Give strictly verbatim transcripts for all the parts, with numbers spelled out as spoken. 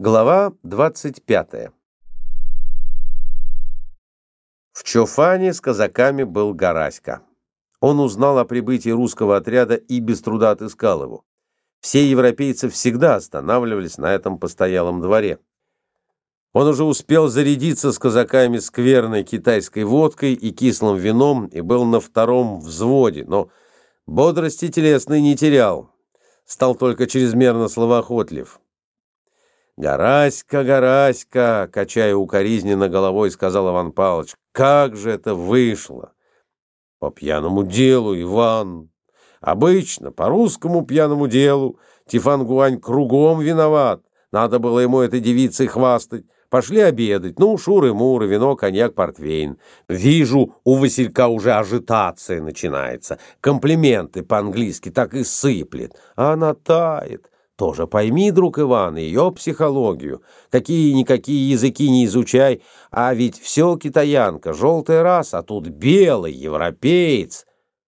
Глава двадцать пятая. В Чофане с казаками был Гараська. Он узнал о прибытии русского отряда и без труда отыскал его. Все европейцы всегда останавливались на этом постоялом дворе. Он уже успел зарядиться с казаками скверной китайской водкой и кислым вином и был на втором взводе, но бодрости телесной не терял, стал только чрезмерно словоохотлив. «Гараська, Гараська!» — качая укоризненно головой, сказал Иван Павлович. «Как же это вышло!» «По пьяному делу, Иван! Обычно, по русскому пьяному делу. Тифангуань кругом виноват. Надо было ему этой девицей хвастать. Пошли обедать. Ну, шуры-муры, вино, коньяк, портвейн. Вижу, у Василька уже ажитация начинается. Комплименты по-английски так и сыплет. А она тает. Тоже пойми, друг Иван, ее психологию. Какие-никакие языки не изучай, а ведь все китаянка, желтая раса, а тут белый, европеец.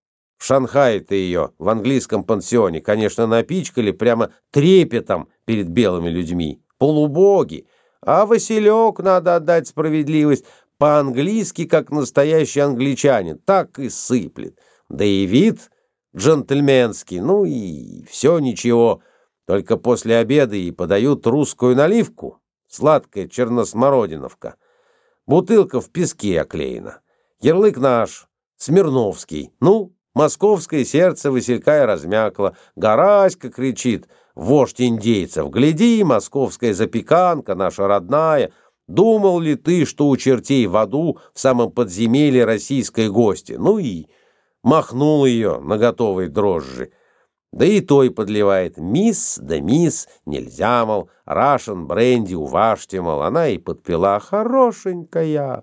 В Шанхае-то ее, в английском пансионе, конечно, напичкали прямо трепетом перед белыми людьми. Полубоги. А Василек, надо отдать справедливость, по-английски, как настоящий англичанин, так и сыплет. Да и вид джентльменский, ну и все ничего. Только после обеда и подают русскую наливку, сладкая черносмородиновка. Бутылка в песке оклеена. Ярлык наш, Смирновский. Ну, московское сердце Василька и размякло. Гараська кричит, вождь индейцев. Гляди, московская запеканка, наша родная. Думал ли ты, что у чертей в аду в самом подземелье российской гости? Ну и махнул ее на готовой дрожжи. Да и той подливает. Мисс, да мисс, нельзя, мол, рашен бренди уважьте, мол, она и подпила. Хорошенькая.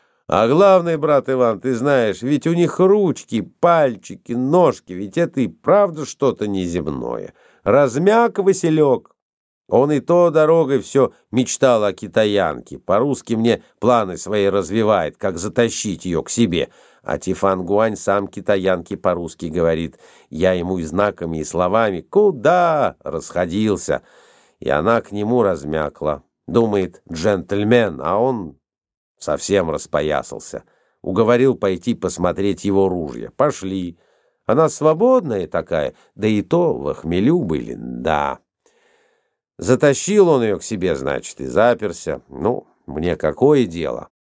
А главный, брат Иван, ты знаешь, ведь у них ручки, пальчики, ножки, ведь это и правда что-то неземное. Размяк Василек. Он и то дорогой все мечтал о китаянке. По-русски мне планы свои развивает, как затащить ее к себе. А Тифангуань сам китаянке по-русски говорит. Я ему и знаками, и словами «Куда?» расходился. И она к нему размякла. Думает, джентльмен, а он совсем распоясался. Уговорил пойти посмотреть его ружья. Пошли. Она свободная такая, да и то в хмелю были, да. Затащил он ее к себе, значит, и заперся. Ну, мне какое дело?